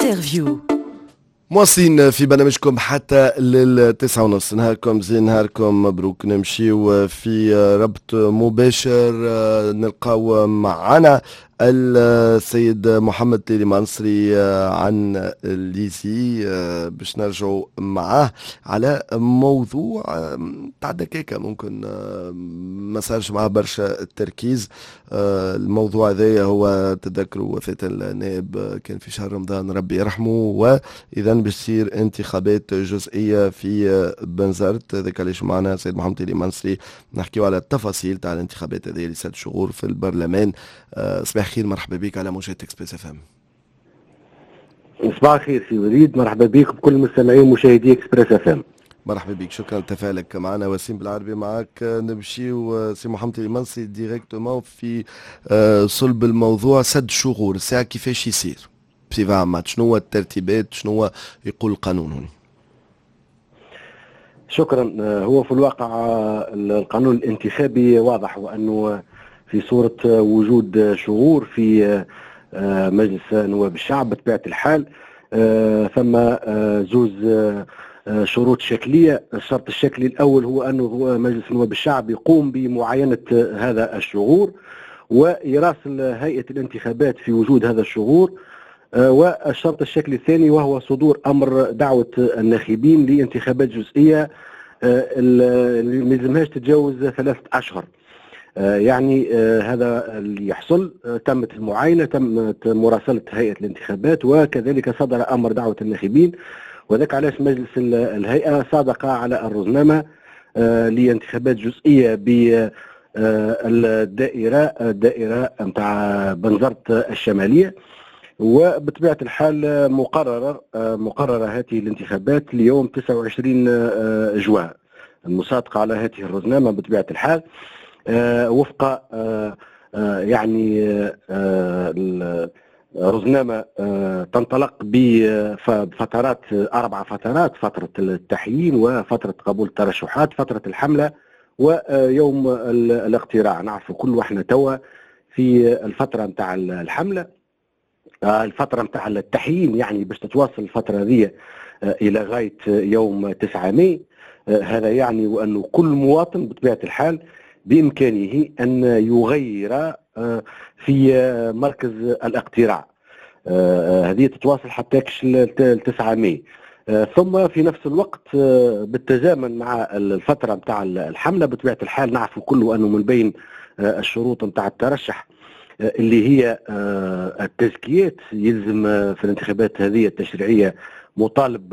انترفيو. مواصلين في برنامجكم حتى لل9:30. نهاركم زين، نهاركم مبروك. نمشيو في ربط مباشر نلقاو معنا السيد محمد تيليمانصري عن الليسي باش نرجعوا معاه على موضوع تاع دكاكة ممكن ما صارش معاه برشا التركيز. الموضوع هذايا هو تذكروا وفاة النائب كان في شهر رمضان ربي يرحمه، وإذا باش تصير انتخابات جزئية في بنزرت. هذاك علاش معنا السيد محمد تيليمانصري نحكيو على التفاصيل تاع الانتخابات هذه ل 6 شهور في البرلمان. صباح خير، مرحبا بك على موجة اكسبريس اف ام. صباح الخير سي وليد، مرحبا بك بكل مستمعي ومشاهدي اكسبريس اف ام. مرحبا بك، شكرا لتفاعلك معنا. وسيم بالعربي معك. نمشيو سي محمد تيليمانصري ديريكتومون في صلب الموضوع. 6 شهور الساعة كيفاش يصير بصفة عامة؟ شنو هو الترتيبات؟ شنو هو يقول القانون هنا؟ شكرا. هو في الواقع القانون الانتخابي واضح، وانه في صورة وجود شهور في مجلس نواب الشعب بطبيعة الحال ثم زوز شروط شكلية. الشرط الشكلي الأول هو أنه مجلس نواب الشعب يقوم بمعاينة هذا الشهور ويراسل هيئة الانتخابات في وجود هذا الشهور. والشرط الشكلي الثاني وهو صدور أمر دعوة الناخبين لانتخابات جزئية اللي ما يلزمهاش تتجاوز 3 أشهر. يعني هذا اللي يحصل. تمت المعاينة، تمت مراسلة هيئة الانتخابات، وكذلك صدر أمر دعوة الناخبين. وذلك علاش مجلس الهيئة صادق على الرزنامة لانتخابات جزئية بالدائرة نتاع بنزرت الشمالية. وبطبيعة الحال مقررة هذه الانتخابات ليوم 29 جوان، المصادقة على هذه الرزنامة بطبيعة الحال وفق يعني رزنامة تنطلق بفترات 4 فترات: فترة التحيين، وفترة قبول الترشحات، فترة الحملة، ويوم الاقتراع. نعرف كل واحنا توا في الفترة نتاع الحملة، الفترة نتاع التحيين، يعني باش تتواصل الفترة هذه إلى غاية يوم 9 ماي. هذا يعني وأنه كل مواطن بطبيعة الحال بإمكانه أن يغير في مركز الاقتراع. هذه تتواصل حتى 9 ماي. ثم في نفس الوقت بالتزامن مع الفترة نتاع الحملة بطبيعة الحال نعرف كله أنه من بين الشروط نتاع الترشح اللي هي التزكيات. يلزم في الانتخابات هذه التشريعية مطالب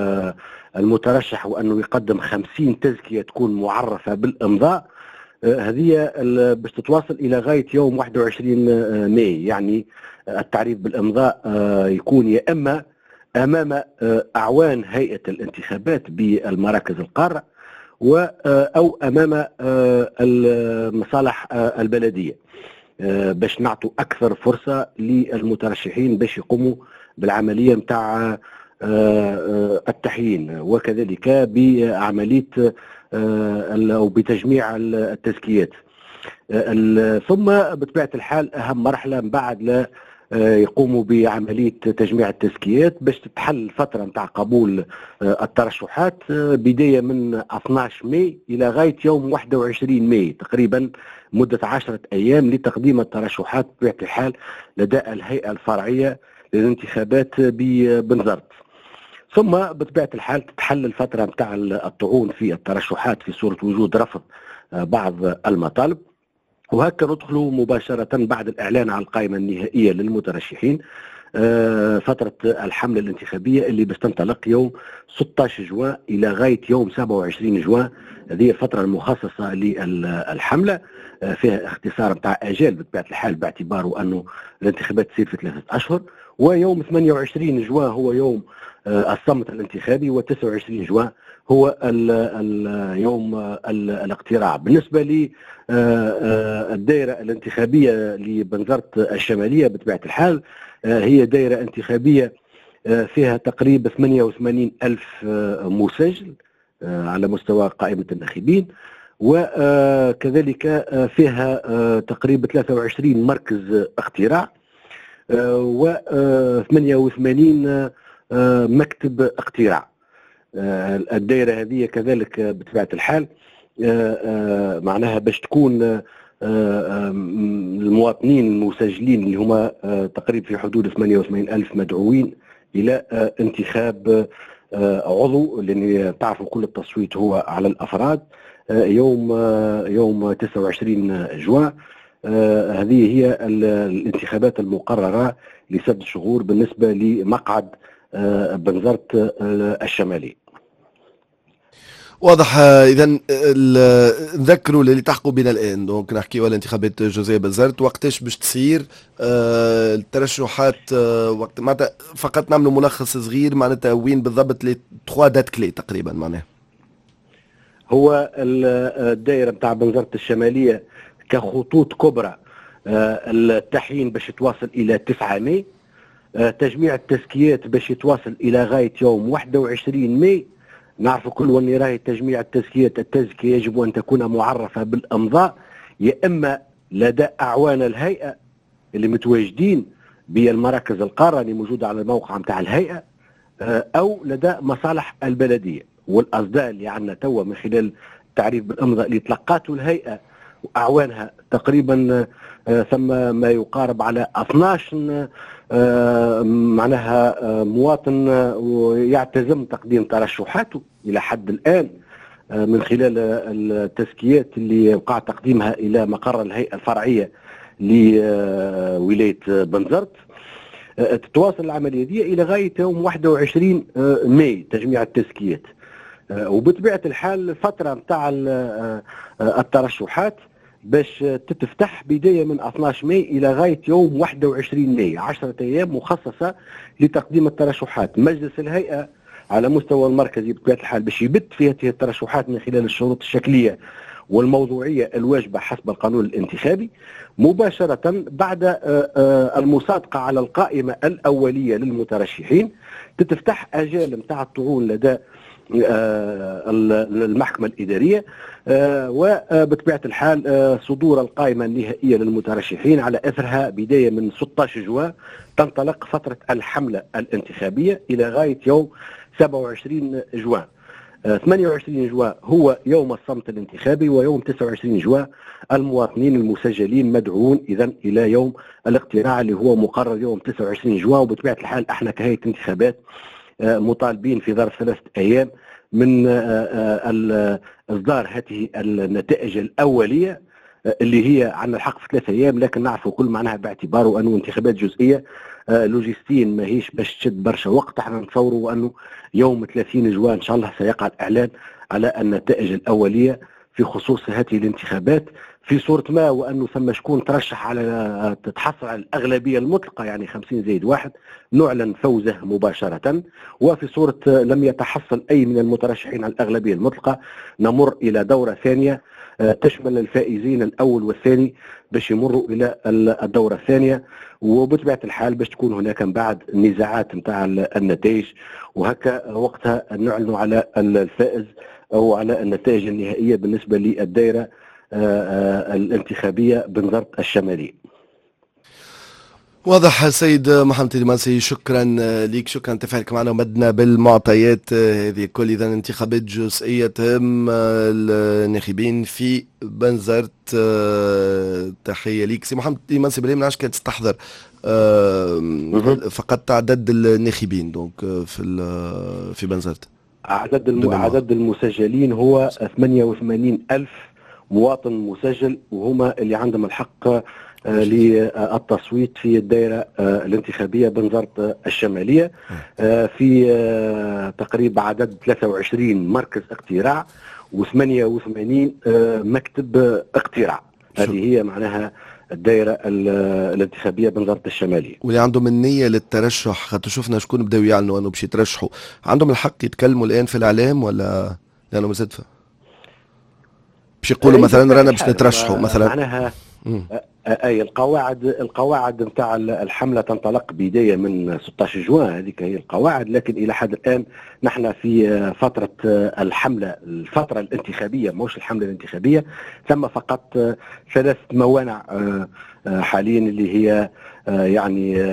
المترشح وأنه يقدم 50 تزكية تكون معرفة بالإمضاء. هذه باش تتواصل إلى غاية يوم 21 ماي. يعني التعريف بالإمضاء يكون يا إما أمام أعوان هيئة الانتخابات بالمراكز القارة أو أمام المصالح البلدية، باش نعطوا أكثر فرصة للمترشحين باش يقوموا بالعملية متاع التحيين، وكذلك بعملية أو بتجميع التزكيات. ثم بطبيعة الحال أهم مرحلة من بعد لا يقوموا بعملية تجميع التزكيات باش تتحل الفترة نتاع قبول الترشحات بداية من 12 ماي إلى غاية يوم 21 ماي، تقريبا مدة 10 أيام لتقديم الترشحات بطبيعة الحال لدى الهيئة الفرعية للانتخابات ببنزرت. ثم بطبيعة الحال تتحل الفترة نتاع الطعون في الترشحات في صورة وجود رفض بعض المطالب، وهكذا ندخلوا مباشرة بعد الإعلان على القائمة النهائية للمترشحين فترة الحملة الانتخابية اللي باش تنطلق يوم 16 جوان إلى غاية يوم 27 جوان. هذه الفترة المخصصة للحملة، فيها اختصار نتاع أجال بطبيعة الحال باعتباره أنه الانتخابات تصير في 3 أشهر. ويوم 28 جوان هو يوم الصمت الانتخابي، و29 جوان هو يوم الاقتراع. بالنسبة للدائرة الانتخابية لبنزرت الشمالية بطبيعة الحال هي دائرة انتخابية فيها تقريبا 88 ألف مسجل على مستوى قائمة الناخبين، وكذلك فيها تقريبا 23 مركز اقتراع. و 88 مكتب اقتراع. الدائرة هذه كذلك بطبيعة الحال معناها باش تكون المواطنين المسجلين اللي هما تقريبا في حدود 88 ألف مدعوين إلى انتخاب عضو، لأن تعرفوا كل التصويت هو على الأفراد يوم 29 جوان. هذه هي الانتخابات المقررة ل7 شهور بالنسبة لمقعد بنزرت الشمالي. واضح. اذا نذكروا اللي تحقوا بنا الان، دونك نحكيوا على انتخابات جوزيه بنزرت، وقتاش باش تصير الترشحات، وقت معناتها فقط نعملوا ملخص صغير معناتها وين بالضبط لي 3 دات كلي تقريبا معناها. هو الدائره نتاع بنزرت الشماليه كخطوط كبرى التحيين باش يتواصل الى 9 ماي، تجميع التزكيات باش يتواصل الى غايه يوم 21 ماي. نعرف كل واني راهي تجميع التزكية يجب أن تكون معرفة بالأمضاء، يا إما لدى أعوان الهيئة اللي متواجدين بالمراكز القارة اللي موجودة على الموقع متاع الهيئة، أو لدى مصالح البلدية. والأصداء اللي عندنا توا من خلال التعريف بالأمضاء اللي تلقاته الهيئة وأعوانها تقريبا ثم ما يقارب على 12 معناها مواطن يعتزم تقديم ترشحاته إلى حد الآن من خلال التزكيات اللي وقع تقديمها إلى مقر الهيئة الفرعية لولاية بنزرت. تتواصل العملية دي إلى غاية يوم 21 ماي تجميع التزكيات، وبطبيعة الحال الفترة متاع الترشحات باش تتفتح بداية من 12 ماي إلى غاية يوم 21 ماي، 10 أيام مخصصة لتقديم الترشحات. مجلس الهيئة على مستوى المركزي بطبيعة الحال باش يبت في هذه الترشحات من خلال الشروط الشكلية والموضوعية الواجبة حسب القانون الانتخابي، مباشرة بعد المصادقة على القائمة الأولية للمترشحين تتفتح أجال متاع الطعون لدى المحكمة الإدارية، وبطبيعة الحال صدور القائمة النهائية للمترشحين. على أثرها بداية من 16 جوان تنطلق فترة الحملة الانتخابية إلى غاية يوم 27 جوان. 28 جوان هو يوم الصمت الانتخابي، ويوم 29 جوان المواطنين المسجلين مدعوون إذن إلى يوم الاقتراع اللي هو مقرر يوم 29 جوان. وبطبيعة الحال احنا كهيئة انتخابات مطالبين في ظرف 3 أيام من إصدار هذه النتائج الأولية اللي هي عن الحق في 3 أيام، لكن نعرفوا كل معناها باعتباره أنه انتخابات جزئية لوجستين ماهيش باش تشد برشا وقت. احنا نتصوروا أنه يوم 30 جوان إن شاء الله سيقع الإعلان على النتائج الأولية في خصوص هذه الانتخابات، في صورة ما وأنه ثم شكون ترشح على تتحصل على الأغلبية المطلقة يعني 50+1 نعلن فوزه مباشرة، وفي صورة لم يتحصل أي من المترشحين على الأغلبية المطلقة نمر إلى دورة ثانية تشمل الفائزين الأول والثاني باش يمروا إلى الدورة الثانية. وبطبيعة الحال باش تكون هناك من بعد نزاعات نتاع النتائج، وهكا وقتها نعلن على الفائز أو على النتائج النهائية بالنسبة للدائرة الانتخابية بنزرت الشمالي. واضح سيد محمد المنسي، شكرا لك، شكرا تفاعلك معنا ومدنا بالمعطيات هذه كل. اذا انتخابات جزئيه تهم الناخبين في بنزرت. تحيه لك سي محمد المنسي. بلا ما كانت تستحضر فقط عدد الناخبين دونك في بنزرت. عدد المسجلين هو 88,000 مواطن مسجل، وهما اللي عندهم الحق للتصويت في الدائرة الانتخابية بنزرت الشمالية في تقريبا عدد 23 مركز اقتراع و88 مكتب اقتراع. هذه هي معناها الدائرة الانتخابية بنزرت الشمالية. واللي عندهم النية للترشح، خاطر شفنا شكون بداوا يعلنوا انه باش يترشحوا، عندهم الحق يتكلموا الان في الاعلام ولا لانه مازال باش يقولوا مثلا رانا باش نترشحوا مثلا؟ معناها اي القواعد نتاع الحمله تنطلق بدايه من 16 جوان، هذيك هي القواعد. لكن الى حد الان نحن في فتره الحمله، الفتره الانتخابيه مش الحمله الانتخابيه، ثم فقط 3 موانع حاليا اللي هي يعني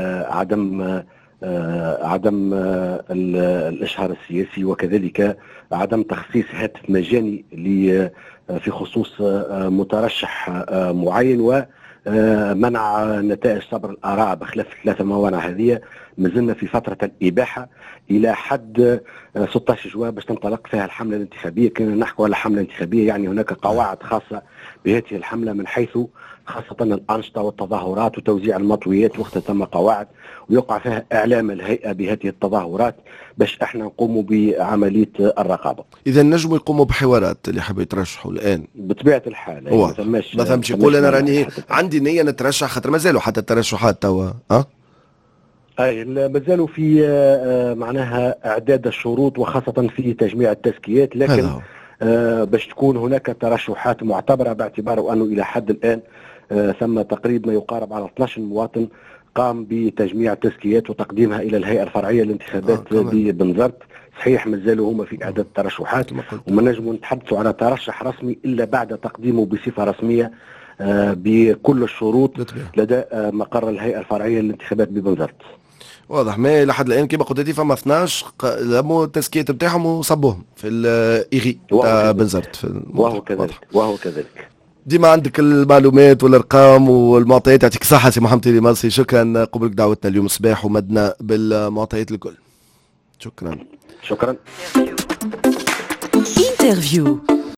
عدم الإشهار السياسي، وكذلك عدم تخصيص هاتف مجاني في خصوص مترشح معين، ومنع نتائج صبر الآراء بخلاف الثلاثة موانع هذه. مازلنا في فترة الإباحة إلى حد 16 جواب باش تنطلق فيها الحملة الانتخابية. كنا نحكوا على حملة انتخابية يعني هناك قواعد خاصة بهذه الحملة، من حيث خاصة الأنشطة والتظاهرات وتوزيع المطويات وقت ثم قواعد، ويقع فيها إعلام الهيئة بهذه التظاهرات باش احنا نقوموا بعملية الرقابة. إذا نجموا يقوموا بحوارات اللي حبوا يترشحوا الآن بطبيعة الحال. هو ما فهمش يقول أنا راني عندي نية نترشح، خاطر مازالوا حتى الترشحات توا اي مازالوا في معناها اعداد الشروط وخاصه في تجميع التزكيات، لكن باش تكون هناك ترشحات معتبره، باعتباره انه الى حد الان ثم تقريبا ما يقارب على 12 مواطن قام بتجميع التزكيات وتقديمها الى الهيئه الفرعيه للانتخابات ببنزرت. صحيح مازالوا هما في اعداد الترشحات، وما نجموا نتحدثوا على ترشح رسمي الا بعد تقديمه بصفه رسميه بكل الشروط لدى مقر الهيئه الفرعيه للانتخابات ببنزرت. واضح. ما لحد الان كما قلت لي فما 12 لموا التزكيات نتاعهم وصبوهم في الايغي تاع بنزرت. وهو كذلك. ديما عندك المعلومات والارقام والمعطيات. يعطيك الصحه سي محمد المالسي، شكرا قبلك دعوتنا اليوم الصباح ومدنا بالمعطيات الكل. شكرا. شكرا. انترفيو.